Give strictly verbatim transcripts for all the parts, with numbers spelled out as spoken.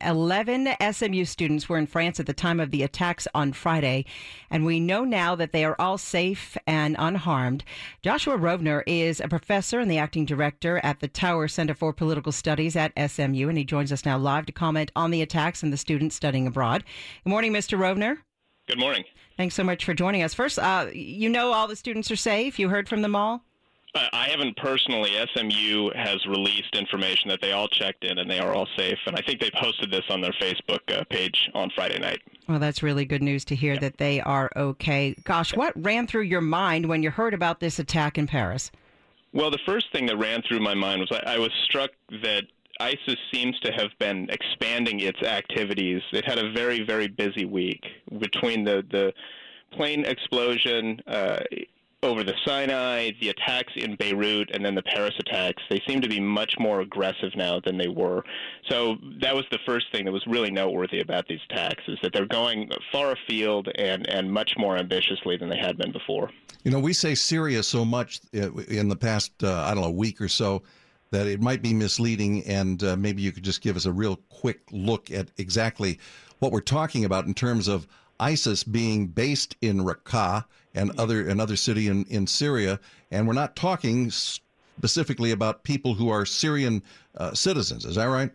eleven S M U students were in France at the time of the attacks on Friday, and we know now that they are all safe and unharmed. Joshua Rovner is a professor and the acting director at the Tower Center for Political Studies at S M U, and he joins us now live to comment on the attacks and the students studying abroad. Good morning, Mister Rovner. Good morning. Thanks so much for joining us. First, uh, you know all the students are safe? You heard from them all? Uh, I haven't personally. S M U has released information that they all checked in and they are all safe, and I think they posted this on their Facebook uh, page on Friday night. Well, that's really good news to hear, yeah, that they are okay. Gosh, what ran through your mind when you heard about this attack in Paris? Well, the first thing that ran through my mind was I, I was struck that ISIS seems to have been expanding its activities. It had a very, very busy week between the, the plane explosion uh, over the Sinai, the attacks in Beirut, and then the Paris attacks. They seem to be much more aggressive now than they were. So that was the first thing that was really noteworthy about these attacks, is that they're going far afield and, and much more ambitiously than they had been before. You know, we say Syria so much in the past, uh, I don't know, week or so, that it might be misleading, and uh, maybe you could just give us a real quick look at exactly what we're talking about in terms of ISIS being based in Raqqa and other another city in, in Syria, and we're not talking specifically about people who are Syrian uh, citizens. Is that right?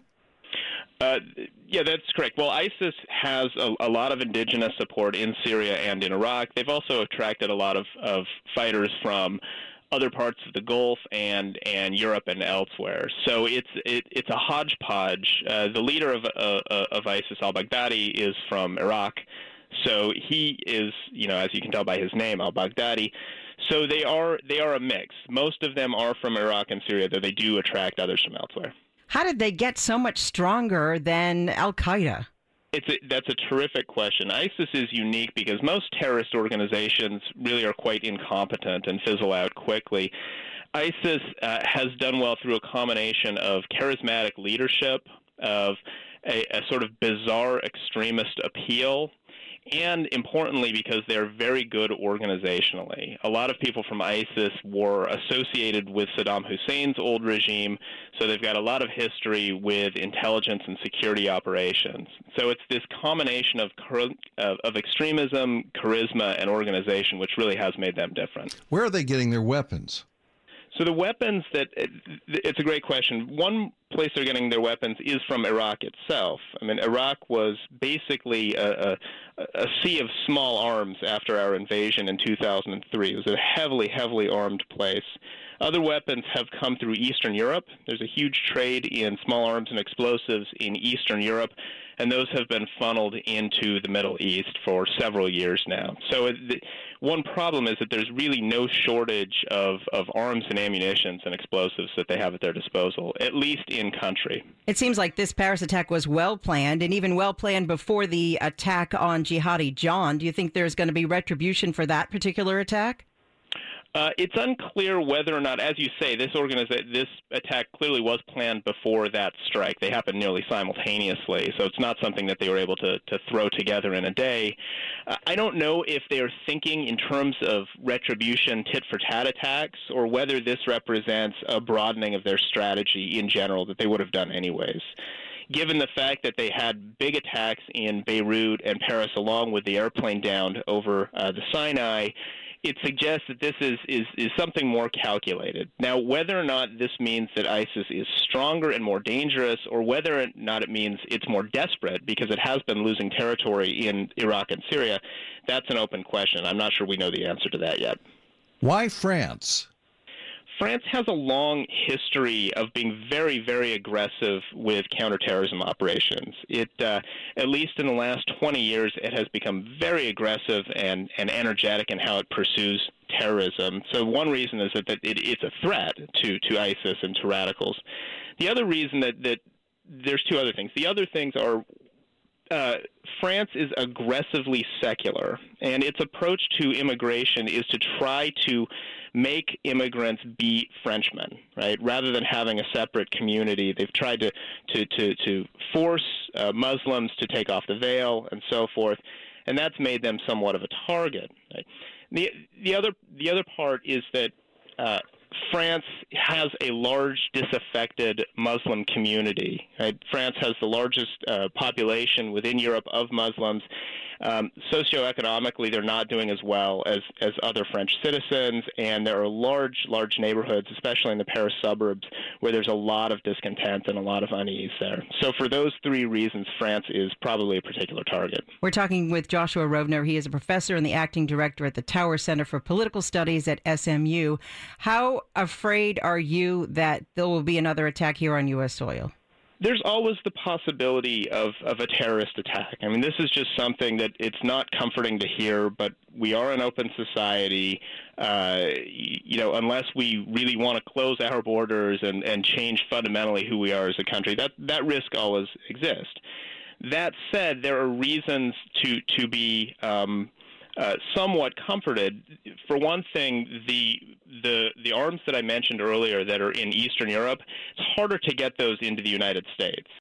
Uh, yeah, that's correct. Well, ISIS has a, a lot of indigenous support in Syria and in Iraq. They've also attracted a lot of, of fighters from other parts of the Gulf and, and Europe and elsewhere. So it's it, it's a hodgepodge. Uh, the leader of uh, of ISIS, al-Baghdadi, is from Iraq. So he is, you know, as you can tell by his name, al-Baghdadi. So they are they are a mix. Most of them are from Iraq and Syria, though they do attract others from elsewhere. How did they get so much stronger than al-Qaeda? It's a, that's a terrific question. ISIS is unique because most terrorist organizations really are quite incompetent and fizzle out quickly. ISIS uh, has done well through a combination of charismatic leadership, of a, a sort of bizarre extremist appeal, and importantly, because they're very good organizationally. A lot of people from ISIS were associated with Saddam Hussein's old regime, so they've got a lot of history with intelligence and security operations. So it's this combination of of, of extremism, charisma, and organization which really has made them different. Where are they getting their weapons? So the weapons that – it's a great question. One place they're getting their weapons is from Iraq itself. I mean, Iraq was basically a, a, a sea of small arms after our invasion in two thousand three. It was a heavily, heavily armed place. Other weapons have come through Eastern Europe. There's a huge trade in small arms and explosives in Eastern Europe, and those have been funneled into the Middle East for several years now. So it, the, one problem is that there's really no shortage of, of arms and ammunitions and explosives that they have at their disposal, at least in country. It seems like this Paris attack was well planned, and even well planned before the attack on Jihadi John. Do you think there's going to be retribution for that particular attack? Uh, it's unclear whether or not, as you say, this organiza- this attack clearly was planned before that strike. They happened nearly simultaneously, so it's not something that they were able to, to throw together in a day. Uh, I don't know if they are thinking in terms of retribution, tit-for-tat attacks, or whether this represents a broadening of their strategy in general that they would have done anyways. Given the fact that they had big attacks in Beirut and Paris along with the airplane down over uh, the Sinai, it suggests that this is, is, is something more calculated. Now, whether or not this means that ISIS is stronger and more dangerous, or whether or not it means it's more desperate because it has been losing territory in Iraq and Syria, that's an open question. I'm not sure we know the answer to that yet. Why France? France has a long history of being very, very aggressive with counterterrorism operations. It, uh, at least in the last twenty years, it has become very aggressive and, and energetic in how it pursues terrorism. So one reason is that, that it, it's a threat to, to ISIS and to radicals. The other reason that, that there's two other things. The other things are uh, France is aggressively secular, and its approach to immigration is to try to make immigrants be Frenchmen, right? Rather than having a separate community, they've tried to to to, to force uh, Muslims to take off the veil and so forth, and that's made them somewhat of a target. Right? The the other the other part is that uh, France has a large disaffected Muslim community. Right? France has the largest uh, population within Europe of Muslims. Um, socioeconomically, they're not doing as well as, as other French citizens, and there are large, large neighborhoods, especially in the Paris suburbs, where there's a lot of discontent and a lot of unease there. So for those three reasons, France is probably a particular target. We're talking with Joshua Rovner. He is a professor and the acting director at the Tower Center for Political Studies at S M U. How afraid are you that there will be another attack here on U S soil? There's always the possibility of, of a terrorist attack. I mean, this is just something that it's not comforting to hear, but we are an open society. Uh, you know, unless we really want to close our borders and, and change fundamentally who we are as a country, that, that risk always exists. That said, there are reasons to, to be um, uh, somewhat comforted. For one thing, the The the arms that I mentioned earlier that are in Eastern Europe, it's harder to get those into the United States.